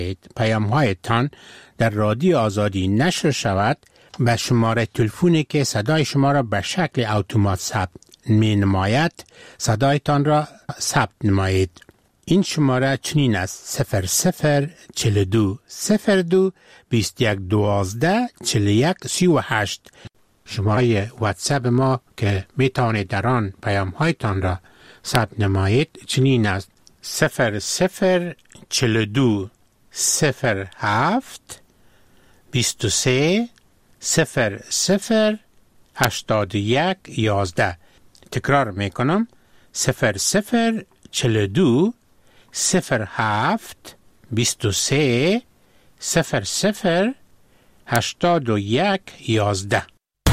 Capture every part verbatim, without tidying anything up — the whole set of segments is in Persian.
پیام هایتان در رادیو آزادی نشر شود به شماره تلفنی که صدای شما را به شکل اتومات ثبت می نماید صدایتان را ثبت نمایید. این شماره چنین است: صفر صفر چل دو صفر دو بیست یک دوازده چل یک سی و هشت. شماره واتساپ ما که می توانید در آن پیام هایتان را ثبت نمایید چنین است: صفر صفر چل دو صفر هفت بیست و سه صفر صفر هشتاد و یک یازده. تکرار می کنم: صفر صفر چل دو صفر هفت بیست و سه صفر صفر هشتاد و یک یازده.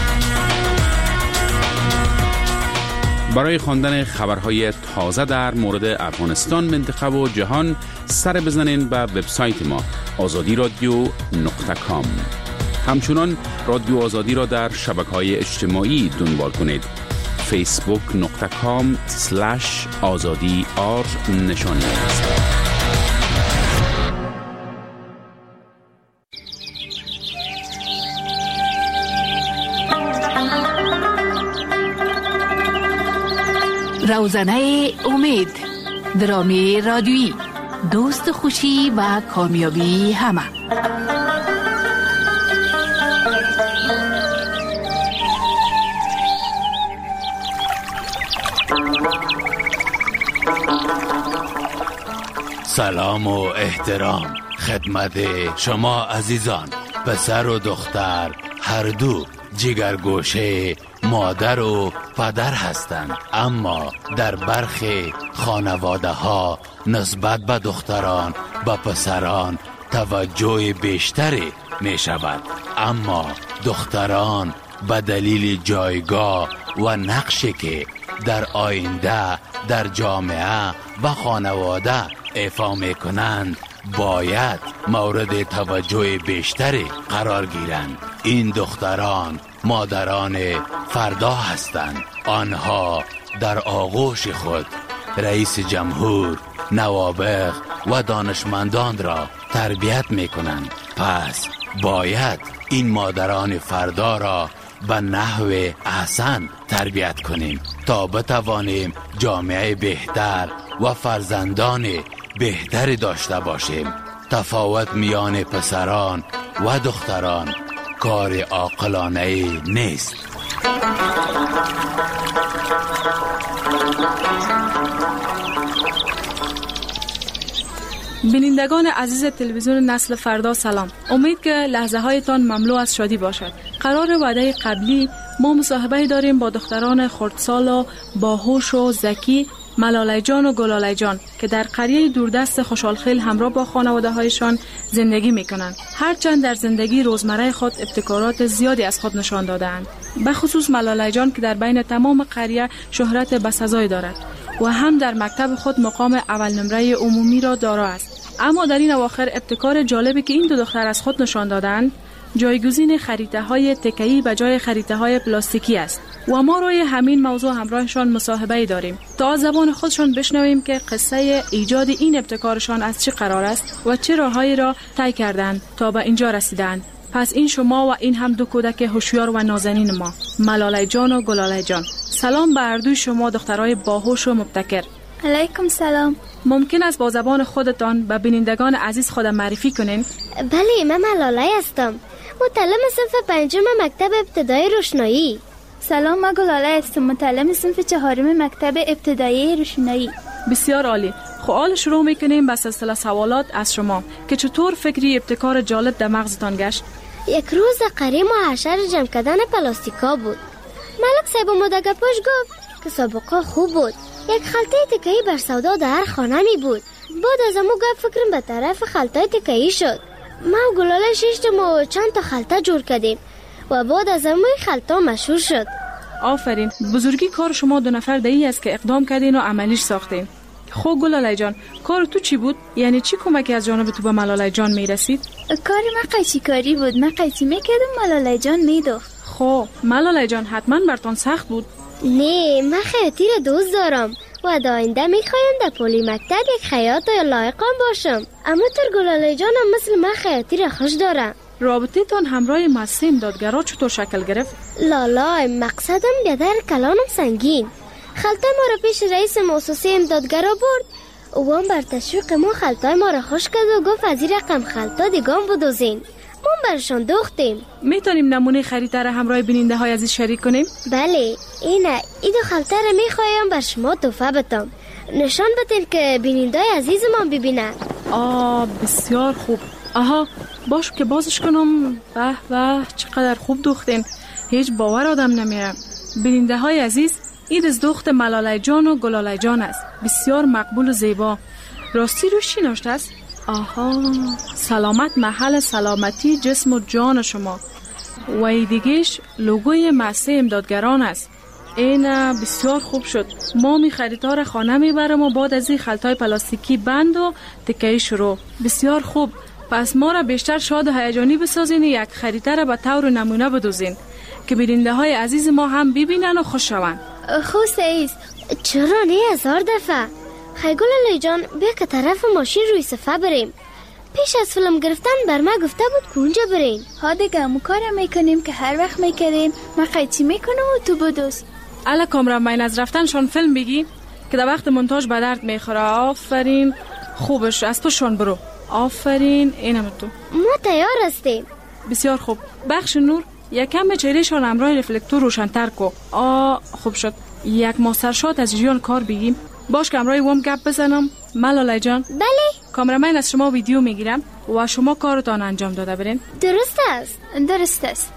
برای خواندن خبرهای تازه در مورد افغانستان، منطقه و جهان سر بزنین به وبسایت ما آزادی رادیو نقطه کام. همچنان رادیو آزادی را در شبکه‌های اجتماعی دنبال کنید: فیسبوک نقطه کام سلش آزادی آر نشانی است. روزنه امید، درامی رادیویی، دوست خوشی و کامیابی همه. سلام و احترام خدمت شما عزیزان، پسر و دختر هر دو جگرگوشه مادر و پدر هستند، اما در برخی خانواده ها نسبت به دختران به پسران توجه بیشتری می شود، اما دختران به دلیل جایگاه و نقشی که در آینده در جامعه و خانواده ایفا می کنند باید مورد توجه بیشتری قرار گیرند. این دختران مادران فردا هستند. آنها در آغوش خود رئیس جمهور، نوابغ و دانشمندان را تربیت می کنند. پس باید این مادران فردا را به نحو احسن تربیت کنیم تا بتوانیم جامعه بهتر و فرزندان بهتری داشته باشیم. تفاوت میان پسران و دختران کار عاقلانه نیست. بینندگان عزیز تلویزیون نسل فردا سلام. امید که لحظه هایتان مملو از شادی باشد. قرار وعده قبلی ما مصاحبه داریم با دختران خردسال و باهوش و ذکی ملاله جان و گلاله جان که در قریه دوردست خوشحالخیل همراه با خانواده هایشان زندگی می کنند. هرچند در زندگی روزمره خود ابتکارات زیادی از خود نشان دادند، به خصوص ملاله جان که در بین تمام قریه شهرت بسزایی دارد و هم در مکتب خود مقام اول نمره عمومی را دارا است. اما در این اواخر ابتکار جالبی که این دو دختر از خود نشان دادند جایگزین خریطه های تکه‌ای به جای خریطه های پلاستیکی است و ما روی همین موضوع همراهشان مصاحبه داریم تا از زبان خودشان بشنویم که قصه ایجاد این ابتکارشان از چه قرار است و چه راههایی را طی کردند تا به اینجا رسیدند. پس این شما و این هم دو کودک هوشیار و نازنین ما، ملاله جان و گلاله جان. سلام به هر دوی شما دخترای باهوش و مبتکر. علیکم سلام. ممکن است با زبان خودتان به بینندگان عزیز خود معرفی کنین؟ بله، من ملاله هستم، متعلم صنف پنجم مکتب ابتدایی روشنایی. سلام، من گلاله هستم، متعلم صنف چهارم مکتب ابتدایی روشنایی. بسیار عالی. خب حالا شروع میکنیم به سلسله سوالات از شما که چطور فکری ابتکار جالب در مغزتان گشت؟ یک روز قری محشر جمع کردن پلاستیکا بود. ملک صاحب مدگپاش گفت که سابقه خوب بود. یک خلطه تکه‌ای بر سودا در هر خانه می بود. بعد از امو گفت فکرم به طرف خلطه تکه‌ای شد. ما و گلاله شیشتم و چند تا خلطه جور کردیم و بعد از امو خلطه مشهور شد. آفرین. بزرگی کار شما دو نفر دایی است که اقدام کردین و عملیش ساختین. خب گلاله جان، کار تو چی بود؟ یعنی چی کمکی از جانب تو به ملاله جان میرسید؟ کار من قیچی کاری بود. من قیچی میکردم، ملاله جان میدوخت. خب ملاله جان، حتما برتون سخت بود. نه، من خیاطی را دوست دارم و در آینده میخوایم در پلی مکتب یک خیاط لایقم باشم. اما تر گلاله جانم مثل من خیاطی را خوش دارم. رابطه تان همراه مؤسسه امدادگرا چطور شکل گرفت؟ لالا، مقصدم بیادر کلانم سنگین. خلطه ما را پیش رئیس مؤسسه امدادگرا برد. او هم بر تشویق ما خلطای ما را خوش کرد و گفت از این رقم خلطا دیگام بدوزین. ما برشان دوختیم. میتونیم نمونه خریده را همراه بیننده های عزیز شریک کنیم؟ بله، اینه. این دو خلطه را میخوایم بر شما تحفه بدم. نشان بدین که بیننده های عزیز ما ببینن. آه، بسیار خوب. آها، باش که بازش کنم. به به، چقدر خوب دوختین. هیچ باور آدم نمیره. بیننده های عزیز، این از دخت ملاله جان و گلاله جان است. بسیار مقبول و زیبا. راستی روش چی نوشته است؟ آها، سلامت محل سلامتی جسم و جان شما. و ای دیگهش لوگوی مؤسسه امدادگران است. این بسیار خوب شد. ما می خریدار خانه می برم و بعد از این خلطای پلاستیکی بند و تکهی شروع. بسیار خوب. پس ما را بیشتر شاد و هیجانی بسازین و یک خریده را به طور نمونه بدوزین که بیننده های عزیز ما هم ببینن و خوش شوند. خوب سعید، چرا نه هزار دفعه؟ خیگل علی جان، بیا که طرف ماشین روی صفحه بریم. پیش از فیلم گرفتن بر ما گفته بود که اونجا برین. ها دیگه همون کارم میکنیم که هر وقت میکردیم. من قیچی میکنم و تو بدوز. الا کامران، من از رفتنشان فیلم بگی که در وقت مونتاژ به درد میخوره. آفرین، خوبش از تو شان برو. آفرین، اینم تو. ما تیار هستیم. بسیار خوب. بخش نور یکم به چهرهشان همراه رفلکتور روشن‌تر کو. آ خوب شد. یک ماسترشات از جیان کار بگیم. باش که همراه وام گپ بزنم. ملاله جان. بله. کامرامن از شما ویدیو میگیرم و شما کارتان انجام داده برین. درست است. درست است.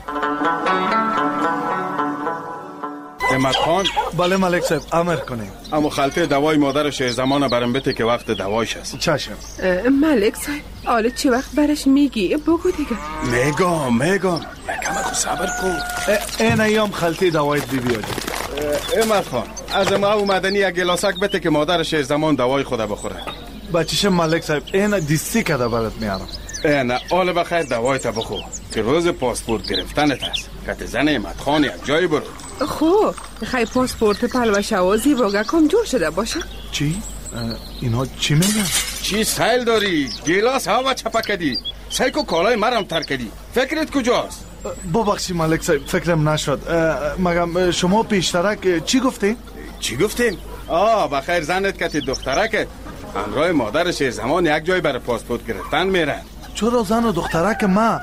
احمد خان. بله ملک صاحب، امر کنیم. اما خلطه دوای مادر شیر زمان برم بده که وقت دوایش هست. چشم. ملک صاحب، حالا چه وقت برش میگی؟ بگو دیگه. میگم میگم یکم خود صبر کن. این ایام خلطه دوایت بی بیادی. احمد خان، از ما اومدنی یک گلاسک بده که مادر شیر زمان دوای خود بخوره. بچیش ملک صاحب، این دیستی کده برات میارم. نه، حالا بخیر دوایت بخو که روز پاسپورت گرفتنت هست. کت زن احمد خان یک جایی برو. خب خیلی پاسپورت پلوشه و زیباگه کم جور شده باشه. چی؟ اینا چی میگن؟ چی سیل داری؟ گلاس هوا چپا کدی. سیکو کالای مرم تر کدی. فکرت کجاست؟ ببخشی ملک صاحب، فکرم نشد. مگم شما پیشترک چی گفتین؟ چی گفتین؟ آه بخیر زنت کتی دخترکت همراه مادر شیر زمان یک جای برای پاسپورت گرفتن میرن. چرا زن و دخترک ما؟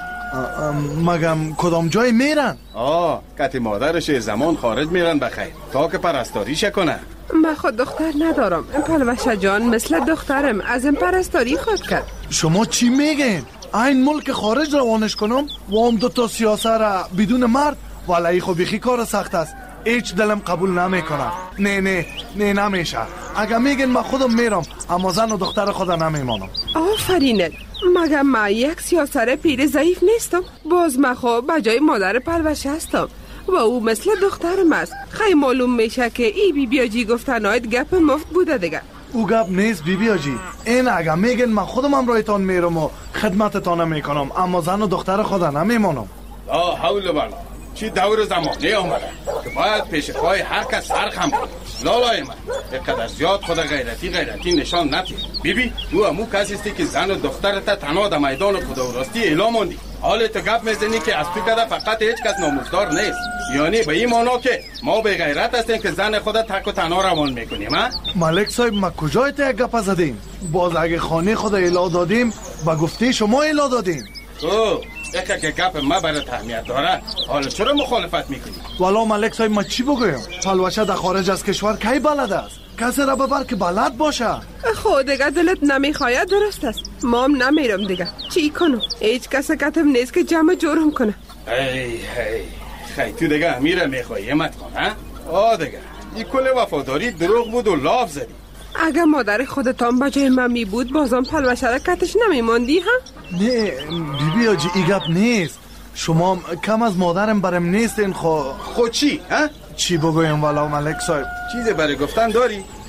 مگم کدام جای میرن؟ آه کتی مادر شیر زمان خارج میرن بخیر تا که پرستاریش کنه. من خود دختر ندارم. این پلوشه جان مثل دخترم از این پرستاری خود کرد. شما چی میگین؟ این ملک خارج روانش کنم و هم دوتا سیاسه را بدون مرد؟ ولی خب بیخی کار سخت است. هیچ دلم قبول نمیکنم. نه نه نه نمیشه. اگه میگن من خودم میرم اما زن و دختر خدا نمیمانم. آفرینه. مگه من یک سیاسر پیر ضعیف نیستم؟ باز من خب بجای مادر پلوشه هستم و او مثل دخترم است. خیلی معلوم میشه که ای بی بیاجی گفتنایت گپ مفت بوده دیگه. او گپ نیست بی بیاجی. این اگه میگن من خودم همراهتان میرم و خدمتتان میکنم اما زن و دختر خدا نمیمانم. لا حول ولا چی دور زمانه آمده که باید پیش پای هر کس سرخم کنه. لالای من یکقدر زیاد خود غیرتی غیرتی نشان نتی. بیبی او همو کسی استی که زن و دخترت تنها در میدان خدا و راستی اعلام موندی. حال تو گپ میزنی که از تو کده فقط هیچ کس ناموزدار نیست. یعنی به این مانا که ما به غیرت هستیم که زن خدا تک و تنها روان میکنیم. ها ملک صاحب، ما کجای تا یک گپ زدیم؟ باز اگه خانه خدا اعلام دادیم با گفته شما اعلام دادیم. او اگه که گپ ما برات اهمیت داره حالا چرا مخالفت میکنی؟ والا ملک صاحب ما چی بگویم؟ پلوشه در خارج از کشور کی بلد است؟ کسی را ببر که بلد باشه. خود دیگه دلت نمیخواید، درست است. ما هم نمیرم دیگه. چی کنم؟ هیچ کس کتم نیست که جمع جورم کنه. ای ای خیلی تو دیگه امیره میخوایی امت کن ها؟ آه دیگه این کل وفاداری دروغ بود و لاف زدی. اگه مادر خودتان بجای من می بود بازم پلوشه را کتش نمیماندی ها؟ نه بیبی آجی ای گپ نیست. شما کم از مادرم برم نیستین. خو خو چی ها؟ چی بگویم والا ملک صاحب؟ چیزی برای گفتن داری؟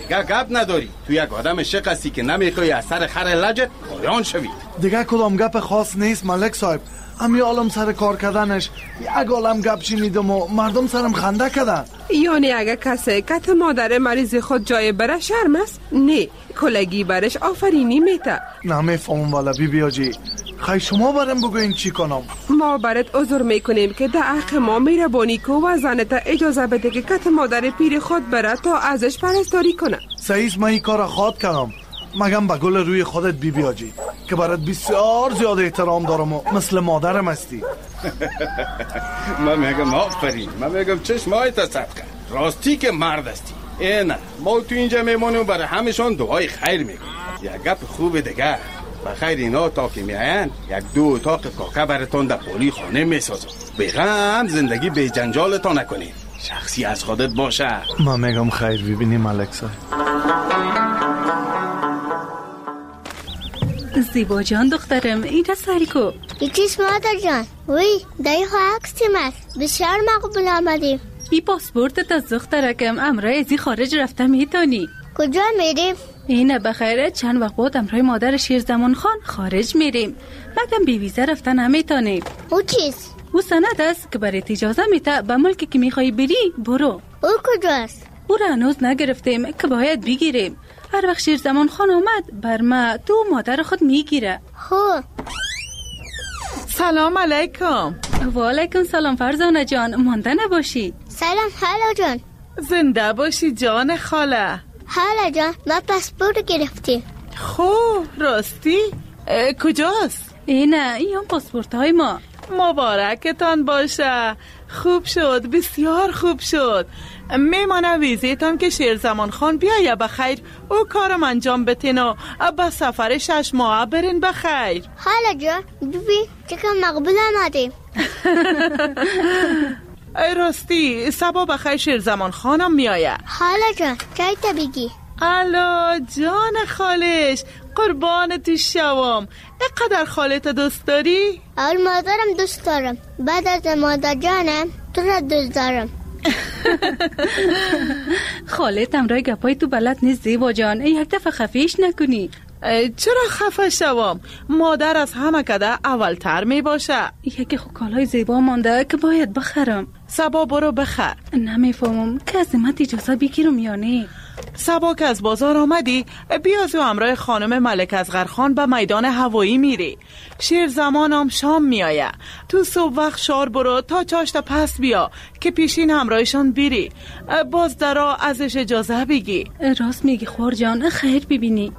دیگه گپ نداری. تو یک آدم شق هستی که نمیخوای از سر خر لجت پایان شوی. دیگه کدام گپ خاص نیست ملک صاحب. امی عالم سر کار کردنش یک عالم گپ شنیدم و مردم سرم خنده کردن. یعنی اگه کسی کت مادر مریض خود جای بره شرم است؟ نه، کلگی برش آفرینی میته. نمیفهمم والا بی بی آجی. خیلی شما برم بگوین چی کنم؟ ما برات عذر میکنیم که در حق ما میربانی کو و زنت اجازه بده که کت مادر پیر خود بره تا ازش پرستاری کنه. سعیس من این کار خواد کردم. مگم به گل روی خودت بی بی آجی که برات بسیار زیاد احترام دارم و مثل مادرم هستی. من میگم آفرین. من میگم چشمایت صدقه. راستی که مرد هستی. نه ما تو اینجا میمونیم برای همشون دعای خیر میکنیم. یک گپ خوب دیگه بخیر اینا تا که میاین یک دو اتاق کاکا براتون در پولی خانه میسازم. بغم زندگی به جنجالتان نکنید. شخصی از خودت باشه. من میگم خیر ببینی ملک صاحب. زیبا جان دخترم ایده سری کو. ای چیز مادر جان. وی دایی خواه اکسیم است. بسیار مقبول آمدیم. ای پاسپورتت از دخترکم امرای ازی خارج رفته میتونی. کجا میریم؟ اینه بخیره چند وقت بعد امرای مادر شیرزمان خان خارج میریم. مگم بی ویزا رفتن نمیتونیم. او چیز؟ او سند است که برات اجازه میته به ملکی که میخوای بری برو. او کجاست؟ او را هنوز نگرفتیم که باید بگیریم. هر وقت شیرزمان خان آمد بر ما تو مادر خود میگیره. خب سلام علیکم. و علیکم سلام فرزانه جان. مانده نباشی. سلام خاله جان. زنده باشی جان خاله. خاله جان ما پاسپورت گرفتیم. خوب راستی؟ کجاست؟ اینه این هم پاسپورت های ما. مبارکتان باشه. خوب شد بسیار خوب شد. میمانه ویزیتان که شیرزمان خان بیایه بخیر او کارم انجام بتین و با سفر شش ماه برین بخیر. خاله جان ببین چکم مقبول آمدیم. ای راستی سبا بخیر شیرزمان خانم میایه. خاله جان چای تا بگی. الا جان خالش قربان تو شوام. اقدر خالت دوست داری؟ اول مادرم دوست دارم. بعد از مادر جانم تو را دوست دارم. خالت امرای گپای تو بلد نیست زیبا جان. یک دفعه خفیش نکنی. چرا خفه شوام؟ مادر از همه کده اولتر می باشه. یکی خوکالای زیبا مانده که باید بخرم. سبا برو بخر. نمیفهمم که از من اجازه بگیرم یا نه. سبا که از بازار آمدی بیازی و همراه خانم ملک اصغرخان به میدان هوایی میری. شیر زمانم شام میایه. تو صبح وقت شار برو تا چاشت پس بیا که پیشین همراهشان بیری. باز درا ازش اجازه بگی. راست میگی خور جان. خیر ببینی.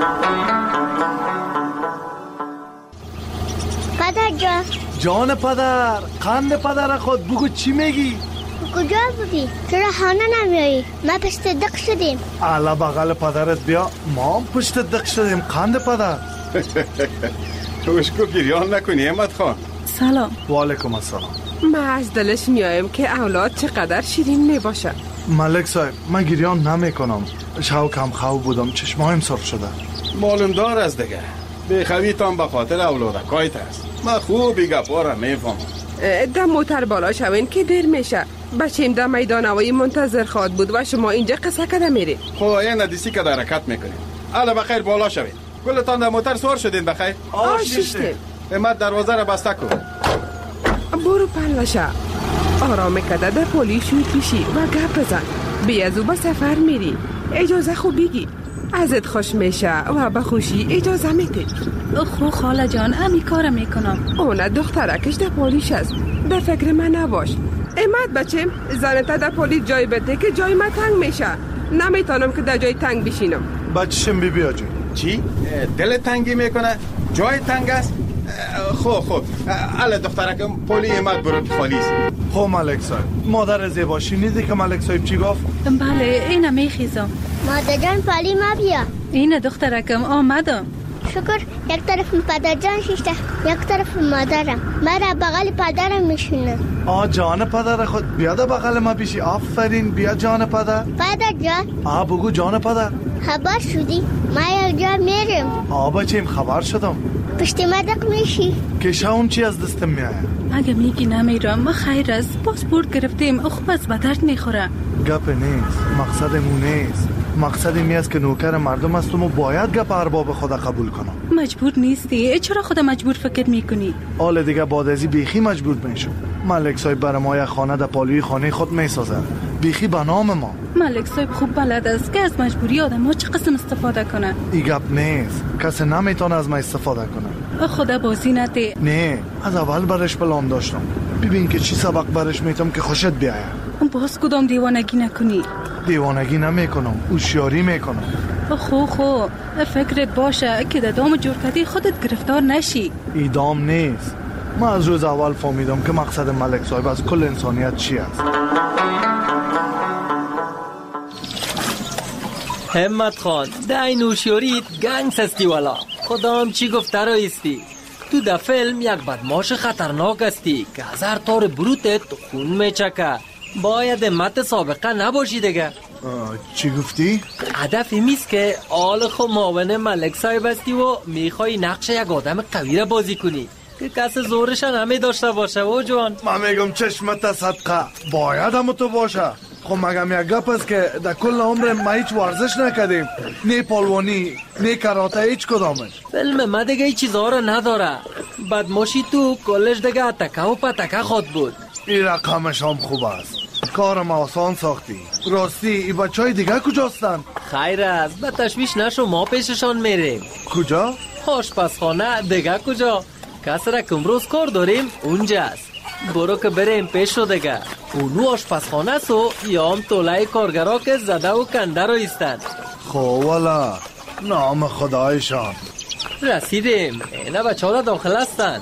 پدر جان. جان پدر قند پدر خود بگو چی میگی؟ کجا بودی؟ چرا خانه نمیایی؟ ما پشت دق شدیم. علا بغل پدرت بیا. ما پشت دق شدیم قند پدر. توشکو گریان نکنی احمد خان. سلام. و علیکم السلام. ما از دلش میایم که اولاد چقدر شیرین میباشه. ملک صاحب من گریان نمی کنم. شو کم خو بودم چشمایم سرخ شده. معلوم دار از دیگه بخویتان به خاطر اولادکایت است. من خوبی گپا را میفهمم. در موتر بالا شوین که دیر میشه. بچیم در میدان هوایی منتظر خواد بود و شما اینجا قصه کده میرید. خب این ندیسی که در حرکت میکنیم. حالا بخیر بالا شوین. کلتان در موتر سوار شدین بخیر؟ آشیشتیم. امت دروازه را بسته کن. برو پلوشه. آرام کده در پولی شوی پیشی و گپ بزن. بیازو به سفر میری. اجازه خوب بگی. ازت خوش میشه و به خوشی اجازه میده. خو خاله جان امی کارم میکنم. اونه دخترکش در پولیش هست. در فکر من نباش. امت بچم زنتا در پولیس جای بده که جای من تنگ میشه. نمیتونم که در جای تنگ بشینم. بچشم بی بیا جون. چی؟ دل تنگی میکنه؟ جای تنگ است؟ خب خب اله دخترکم پولی امت برو که خالیز. خب ملک صاحب مادر زیبا شنیدی که ملک صاحب چی گفت؟ بله اینه میخیزم. مادر جان پالی ما بیا. اینه دخترکم آمدم. شکر یک طرف پدر جان شیشته یک طرف مادرم. مرا بغل پدرم میشونه. آ جان پدر خود بیا در بغل ما بیشی. آفرین بیا جان پدر. پدر جان. آ بگو جان پدر. خبر شدی؟ ما یک جا میرم. آ بچیم خبر شدم. پشت مدق میشی؟ که شاون چی از دستم میایه؟ اگه میگی نمیرم ما خیر است. پاسپورت گرفتیم خوب از بدرد میخوره. گپ نیست مقصدمون نیست. مقصد این است که نوکر مردم هستم و باید گپ ارباب خدا قبول کنم. مجبور نیستی؟ چرا خدا مجبور فکر میکنی؟ حال دیگه بعد ازی بیخی مجبور میشم. ملک صاحب برای ما یک خانه در پالوی خانه خود میسازه، بیخی به نام ما. ملک صاحب خوب بلد است که از مجبوری آدم ها چه قسم استفاده کنه. ای گپ نیست، کسی نمیتونه از ما استفاده کنه. خدا بازی نده. نه، از اول برش پلان داشتم. ببین که چی سبق برش میتم که خوشت بیایه. باز کدام دیوانگی نکنی؟ دیوانگی نمیکنم، هوشیاری میکنم. خو خو فکرت باشه که در دام جور کردی خودت گرفتار نشی. ای دام نیست. من از روز اول فهمیدم که مقصد ملک صاحب از کل انسانیت چی است. همت خان دای نوشیاریت گنگ سستی والا. خدام چی گفته رو ایستی؟ تو در فیلم یک بدماش خطرناک استی که از هر طور بروتت خون میچکه. باید همت سابقه نباشی دیگه. چی گفتی؟ هدف میست که آل خو معاون ملک صاحب استی و میخوای نقش یک آدم قوی را بازی کنی که کس زورش نمی داشته باشه و جوان. من میگم چشمت صدقه باید هم تو باشه. خب مگم یک گپ است که در کل عمر ما هیچ ورزش نکردیم، نه پالوانی نه کراته، هیچ کدامش. فیلم ما دیگه ای چیزها رو نداره. بدماشی تو کلش دیگه اتکه و پتکه خود بود. این رقمش هم خوب است. کارم آسان ساختی. راستی ای بچه های دیگه کجاستن؟ خیر است، به تشویش نشو، ما پیششان میریم. کجا؟ آشپزخانه. دیگه کجا؟ کس را که امروز کار داریم اونجاست. برو که بریم پیش رو دیگه. اونو آشپزخانه سو یا هم طولای کارگرا که زده و کنده رو ایستن. خو والا نام خدایشان. رسیدیم. اینه بچه ها را داخل هستن.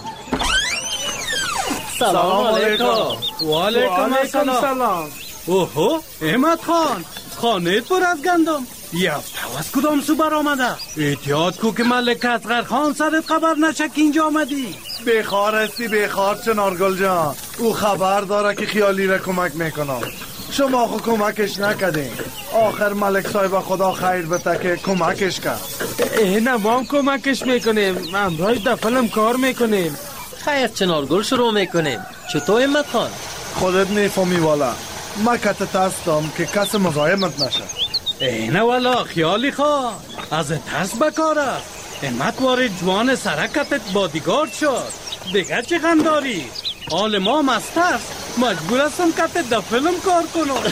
سلام علیکم. و علیکم السلام. اوهو احمد خان، خانه پر از گندم. یفته از کدام سو بر آمده؟ احتیاط کو که ملک اصغر خان سرت خبر نشه که اینجا آمدی. بخار هستی بخار چنارگل جان. او خبر داره که خیالی را کمک میکنم. شما خو کمکش نکدین. آخر ملک صاحب خدا خیر بده که کمکش کرد. اینه ما هم کمکش میکنیم. امروز در فیلم کار میکنیم. خیر چنارگل شروع میکنیم. چطور همت خان؟ خودت نیفهمی والا. ما کت ترستم که کس مزاحمت نشه. اینه والا خیالی خواه از ترس بکاره. همت وارد جوان سرکتت بادیگارد شد. دیگه چی خنداری؟ حال ما هم از ترس مجبور هستم کتت در فیلم کار کنم.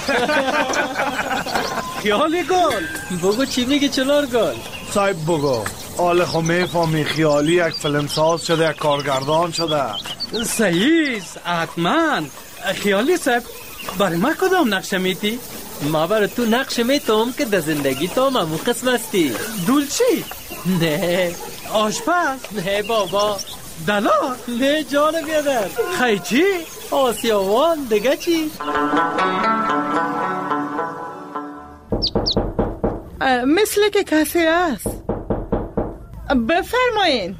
خیالی گل بگو چی میگی چنارگل؟ صاحب بگو. حال خو میفهمی خیالی یک فیلم ساز شده، یک کارگردان شده. صحیح حتما. خیالی صاحب برای ما کدام نقشه میتی؟ ما برای تو نقشه میتم که در زندگی تو همون قسم هستی. دولچی؟ نه. آشپز؟ نه بابا. دلار؟ نه جان بیادر. خیچی؟ آسیاوان. دیگه چی؟ مثل که کسی هست. بفرمایین.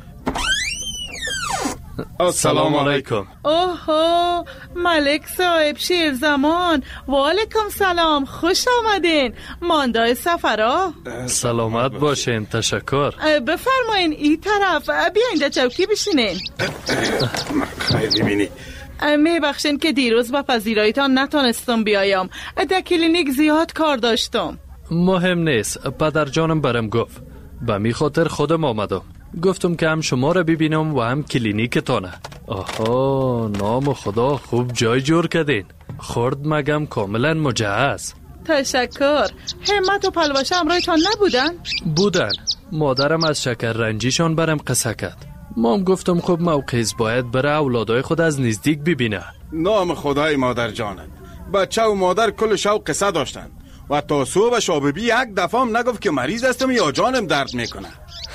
السلام علیکم. اوهو ملک صاحب شیر زمان. و علیکم سلام، خوش آمدین. ماندای سفرا. سلامت باشین. تشکر. بفرمایین این طرف. بیاین در چوکی بشینین. خیلی ببینی میبخشین که دیروز با پذیرایتان نتونستم بیایم. در کلینیک زیاد کار داشتم. مهم نیست. پدر جانم برم گفت به می خاطر خودم آمدم. گفتم که هم شما را ببینم و هم کلینیکتانه. آها نام خدا خوب جای جور کردین. خورد مگم کاملا مجهز. تشکر. همت و پلوشه همراهتان نبودن؟ بودن. مادرم از شکر رنجیشان برم قصه کرد. مام گفتم خب موقعیز باید بره اولادای خود از نزدیک ببینه. نام خدای مادر جانت. بچه و مادر کل شب قصه داشتن و تا صبح شاببی یک دفعه هم نگفت که مریض هستم یا جانم درد میکنه.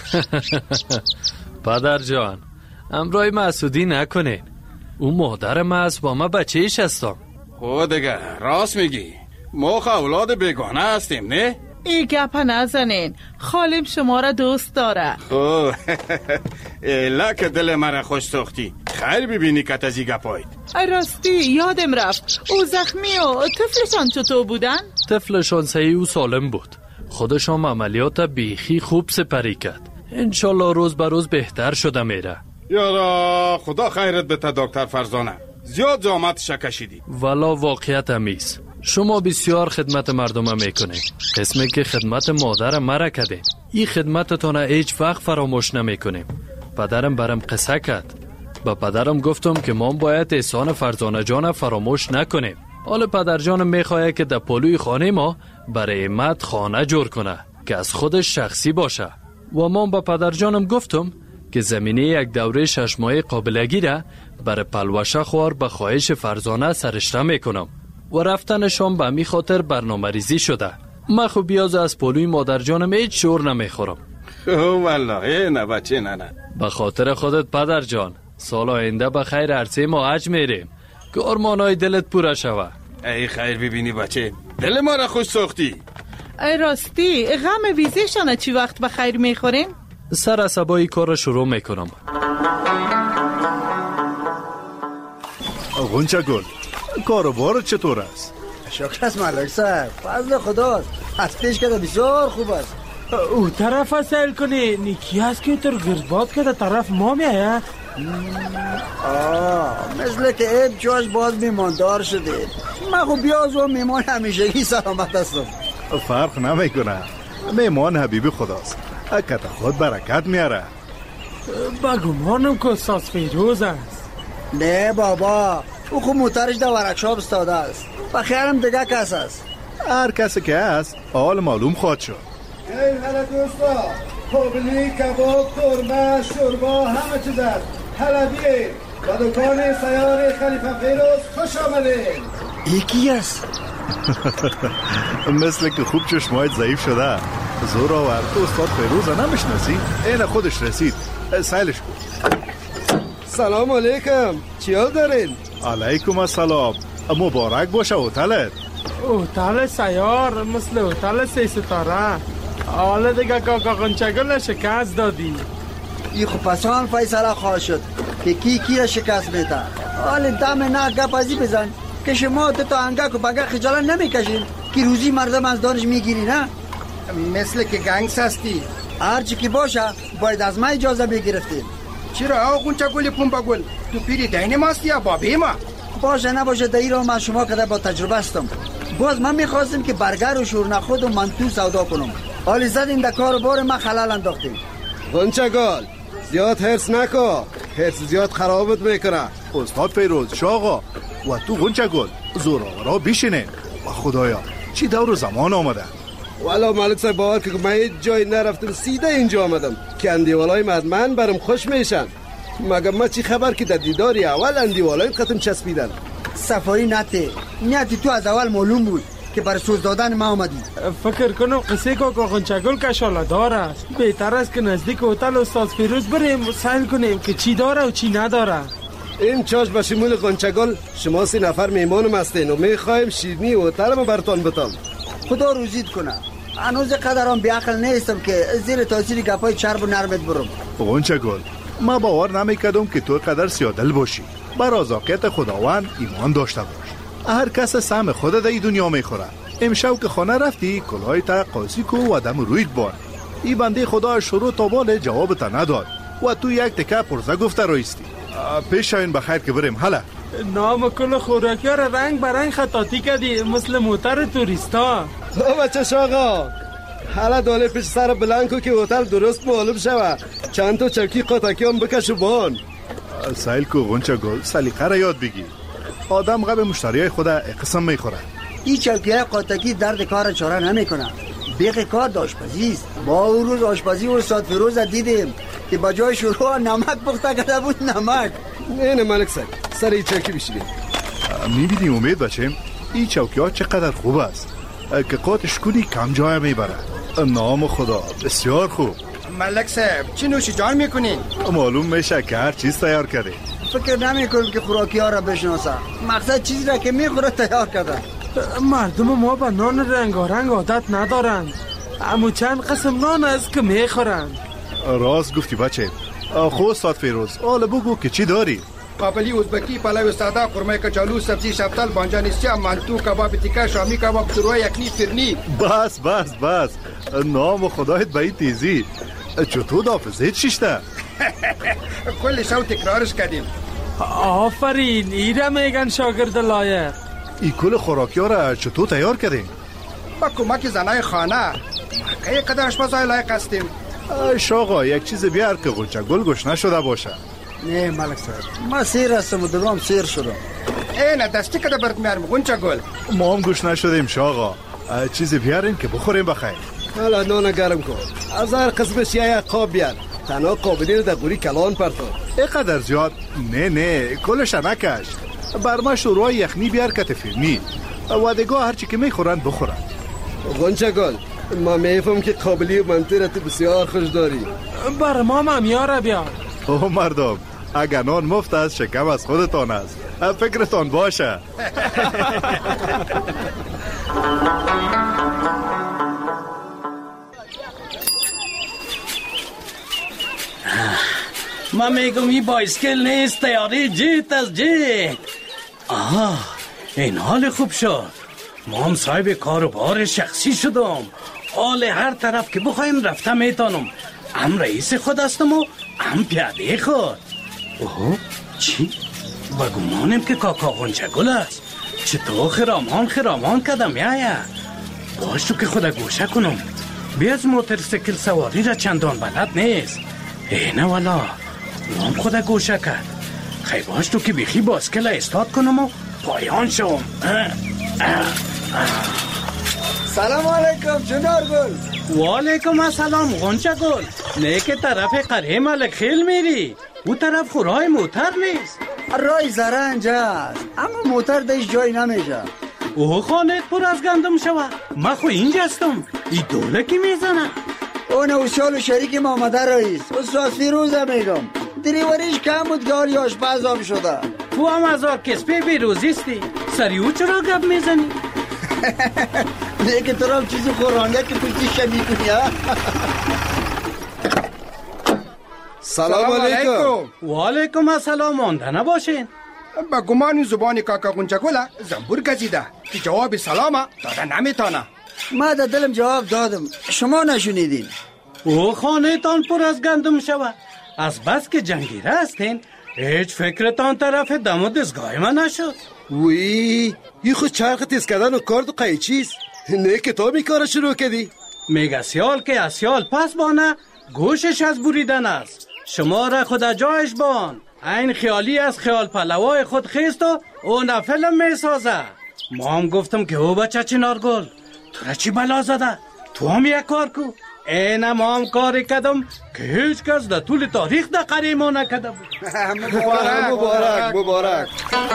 پدر جان امرای مسعودی نکنین. او مادرم است با ما بچه ایش هستم. خود دیگه راست میگی. ما خو اولاد بیگانه هستیم نه؟ ای گپ نزنین. خالم شما را دوست داره. اوه ایلا که دل مرا خوش ساختی. خیر ببینی که تزی گپایید. راستی یادم رفت. او زخمی و طفلشان چطور بودن؟ طفلشان صحیح و سالم بود. خودشان عملیات بیخی خوب سپری کرد. انشالله روز به روز بهتر شده میره. یارا خدا خیرت بده دکتر فرزانه. زیاد زحمت کشیدی. والا واقعیت همیست. شما بسیار خدمت مردم میکنید. اسمی که خدمت مادر مرا کردین. این خدمتتان هیچ وقت فراموش نمیکنیم. پدرم برام قصه کرد. با پدرم گفتم که ما باید احسان فرزانه جان فراموش نکنیم. حالا پدر جانم میخواه که در پلوی خانه ما برای امت خانه جور کنه که از خودش شخصی باشه. و ما با پدر جانم گفتم که زمینه یک دوره شش ماهه قابلگی را برای پلوشه خوار به خواهش فرزانه سرشته میکنم و رفتنشان به می خاطر برنامه ریزی شده. من خب بیاز از پلوی مادر جانم هیچ شور نمیخورم. او والله نه بچه نه نه. به خاطر خودت پدر جان، سال آینده به خیر عرصه ما حج میریم که ارمانای دلت پوره شوه. ای خیر ببینی بچه، دل ما را خوش ساختی. ای راستی غم ویزیشانه چی وقت به خیر میخوریم؟ سر عصبایی کار شروع میکنم. غنچه گل، کاروبار چطور است؟ شکر است ملک صاحب، فضل خداست. از پیش کده بسیار خوب است. او طرف سیل کنی نیکی است که تر گردباد که در طرف ما میایه. آه مثل که ایب چاش باز میماندار شده. من خب بیاز و میمان همیشگی سلامت هستم. فرق نمیکنه، میمان حبیب خداست. اکت خود برکت میاره. بگمانم که استاد فیروز است. نه بابا، او خب موترش در ورکشاپ استاده است. بخیرم دیگه کس است. هر کسی که است حال معلوم خواهد شد. ای هلا دوستا، کوبلی، کباب، قرمه، شوربا، همه چیز است. حلبیه و دکان سیار خلیفه فیروز خوش آمدین. یکی است. مثل که خوب چشمایت ضعیف شده. زور آور تو استاد فیروز نمیشناسی؟ این خودش رسید. سیلش کن. سلام علیکم، چی حال دارین؟ علیکم السلام. مبارک باشه هتلت. هتل سیار مثل هتل سه ستاره. حالا دیگه کاکا غنچگل شکست دادی. ای خب پسان فیصله خواهد شد که کی کی را شکست میده. حالا دم نه گپ ازی بزن که شما تو تا انگه که بگه خجالت نمیکشین که روزی مردم از دانش میگیری. نه مثل که گنگس هستی. هرچی که باشه باید از ما اجازه بگرفتیم. چرا آقا غنچه گل پنبه گل تو پیری دین ماستی یا بابی ما؟ باشه نباشه دایی را من شما کده با تجربه هستم. باز من میخواستم که برگر و شورنخود و منتو سودا کنم. حالی زدیم در کار بار ما خلال انداختیم. غنچه گل زیاد حرص نکن، حرص زیاد خرابت میکنه. استاد فیروز شاقا و تو غنچه گل زورآورا بیشینه. و خدایا چی دور زمان آمده. والا ملک صاحب باور که من هیچ جای نرفتم، سیده اینجا آمدم که اندیوالای مدمن برم خوش میشن. مگه ما چی خبر که در دیداری اول اندیوالای ختم چسبیدن. سفاری نته نیتی تو از اول معلوم بود که برای سوز دادن ما آمدی. فکر کنم قصه که غنچگل کشاله دار است. بهتر است که نزدیک هتل استاد فیروز بریم سیل کنیم که چی داره و چی نداره. این چاش به شمول غنچگل شما سه نفر میمانم هستین و میخوایم شیرنی هتل ما براتون بتام. خدا روزیت کنه. هنوز قدرم بیعقل نیستم که زیر تاثیر گپای چرب و نرمت برم. غنچگل ما باور نمیکردم که تو قدر سیادل باشی. بر رضاقت خداوند ایمان داشته باش. هر کس سهم خود در دنیا میخوره. امشب که خانه رفتی کلاه تا قاسی کو و دم رویت بار. ای بنده خدا شروع تا بال جواب تا نداد و تو یک تکه پرزه گفته رایستی. پیش شاین بخیر که بریم. حالا نام کل خوراکی ها را رنگ برنگ خطاطی کردی مثل موتر توریستا. او بچه شاقا حالا داله پیش سر بلنکو که هتل درست معلوم شوه. چند تا چوکی قاطکی هم بکشو بان. سایل کو غنچه گل سلیقه را یاد بگی. آدم غب مشتریای خود قسم میخوره. این چوکی قاطکی درد کار چاره نمیکنه. بیخ کار آشپزی است. با اون روز آشپزی و استاد فیروز دیدیم که با جای شروع نمک پخته کرده بود. نمک نه نه ملک صاحب سر این چوکی بشینیم. میبینی امید بچه این چوکی ها چقدر خوب است که قاطش کنی کم جای میبره. نام خدا بسیار خوب. ملک صاحب چی نوشی جان میکنین؟ معلوم میشه که هر چیز تیار کرده. فکر نمی کنم که خوراکی ها را بشناسه. مقصد چیزی را که میخوره تیار کرده. مردم ما به نان رنگارنگ عادت ندارند. اما چند قسم نان است که میخورند. راست گفتی بچه. خو استاد فیروز حالا بگو که چی داری؟ قابلی، ازبکی، پلو ساده، قرمه کچالو، سبزی شفتل، بانجان سیاه، منتو، کباب تیکه، شامی کباب، شوروا یخنی، فرنی. بس بس بس. نام خدایت به این تیزی. چطور دافزه چیشته؟ کل شو تکرارش کردیم. آفرین، ایره میگن شاگرد لایق. این کل خوراکی ها را چطور تیار کردین؟ با کمک زنای خانه که یک قدر آشپزای لایق هستیم. شاقا یک چیز بیار که غنچه گل گوش نشده باشه. نه ملک صاحب، ما سیر هستم و دلوام سیر شدم. اینه دستی که برد میارم غنچه گل. ما هم گوش نشدیم شاقا. چیز بیارین که بخوریم بخیر. حالا نان گرم کن. از هر قسمش یک قاب بیار. تنها قابلی رو در قوری کلان پرتو. اینقدر زیاد؟ نه نه کلش نکش. بر ما شروع یخنی بیار که تفیلمی. و دیگه هرچی که میخورن بخورن. غنچه گل، ما میفهم که قابلی و منطقت بسیار خوش داری. بر ما ممیاره بیار. اوه مردم، اگر نان مفت است شکم از خودتان است. فکرتان باشه. من میگم این بایسکل نیست، تیاری جیت از جیت. آه این حال خوب شد. ما هم صاحب کاروبار شخصی شدم. حال هر طرف که بخوایم رفته میتانم. هم رئیس خود هستم و هم پیاده خود. اوه چی؟ و گمانم که کاکا غنچه گل است. چطور خرامان خرامان کدم یایا. باش تو که خدا گوشه کنم. بیاز موترسیکل سواری را چندان بلد نیست. اینه والا نام خدا گوشه کرد. خیلی باش تو که بیخی باسکل استاد کنم و پایان شوم. سلام علیکم چنار گل. و علیکم السلام غنچه گل. نه که طرف قره ملک خیل میری. او طرف خورای موتر نیست. رای زرنج است اما موتر دیش جای نمیشه. اوه خانت پر از گندم شوه. من خو اینجا هستم. این دوله کی میزنه؟ اون اوشال و شریک ما آمده رئیس استاد فیروزه میگم. دریوریش کم بود که حالی آشپز هم شده. تو هم از آرکسپی بیروزیستی. سری او چرا گپ میزنی؟ نه که تو را هم چیزی خورانده که پوچی شمی کنی. سلام علیکم. و علیکم السلام. مانده نباشین. با گمان زبانی کاکا غنچه گل زنبور گزیده که جواب سلامه داده نمیتانه. ما در دلم جواب دادم شما نشونیدین. او خانه تان پر از گندم شود. از بس که جنگیره هستین هیچ فکرتان طرف دم و دستگاه من نشد. وی این خود چرخ تیز کردن و کارد و قیچیست. نه که تو می کار شروع کردی. میگه سیال که از سیال پس بانه گوشش از بریدن است. شما را خدا جایش بان. این خیالی از خیال پلوای خود خیست و اون فیلم می سازه. ما هم گفتم که او بچه چنار گل تو را چی بلا زده؟ تو هم یک کار کو. این ما هم کاری کدم که هیچ کس در طول تاریخ در قریه ما نکده بود. مبارک مبارک مبارک.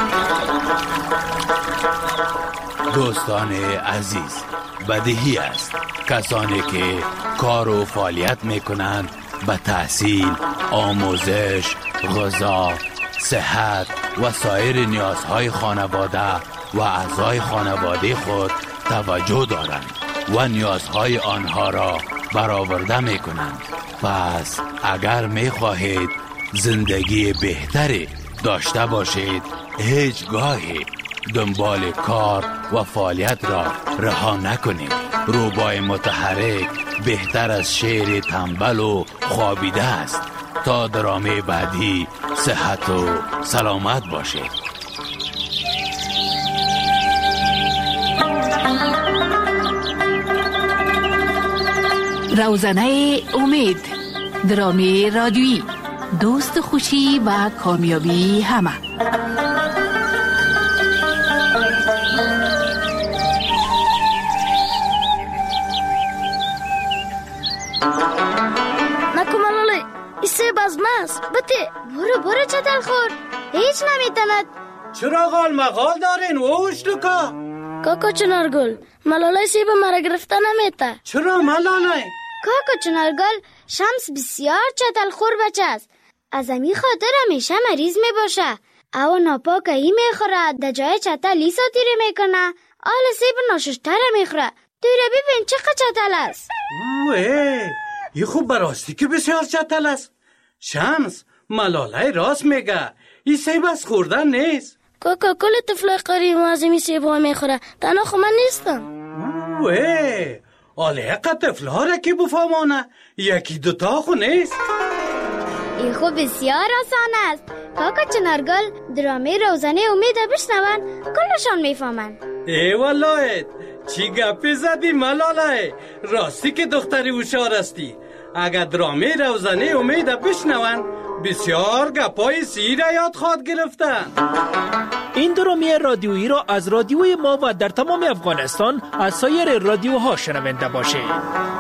دوستان عزیز، بدیهی است کسانی که کار و فعالیت میکنند به تحصیل، آموزش، غذا، صحت و سایر نیازهای خانواده و اعضای خانواده خود توجه دارند و نیازهای آنها را برآورده میکنند. پس اگر میخواهید زندگی بهتری داشته باشید هیچگاهی دنبال کار و فعالیت را رها نکنید. روبای متحرک بهتر از شعر تنبل و خوابیده است. تا درامه بعدی صحت و سلامت باشید. روزنه امید، درامی رادیویی، دوست خوشی و کامیابی همه. نکمالالی ایسه بازماست بته برو برو چطل خور هیچ نمیتند. چرا غال مغال دارین ووش لکا؟ کاکا چنارگل ملالای سیب مرا گرفته نمیته. چرا ملالای؟ کاکا چنارگل شمس بسیار چطل خور بچه است. از امی خاطر همیشه مریض می باشه. او ناپاک ای میخوره در جای چطل ای ساتیره میکنه. آل سیب ناششتره میخوره. دوره ببین چقدر چطل است. اوه ای خوب براستی که بسیار چطل است. شمس ملالای راست میگه. ای سیب از خوردن نیست. کاکا کل طفلای قریب از امی سیب ها میخوره. تنها خو من نیستم. اوه آله اقا طفل ها را که بفهمانه یکی دوتا خو نیست. این خوب بسیار آسان است. کاکا چنارگل درامه روزانه امید بشنون کلشان میفهمن. ای والله چی گپی زدی ملاله؟ راستی که دختری هوشیار استی. اگر درامه روزانه امید بشنون بسیار گپای سیر یاد خواد گرفتن. این درامه رادیویی را از رادیوی ما و در تمام افغانستان از سایر رادیوها شنونده باشید.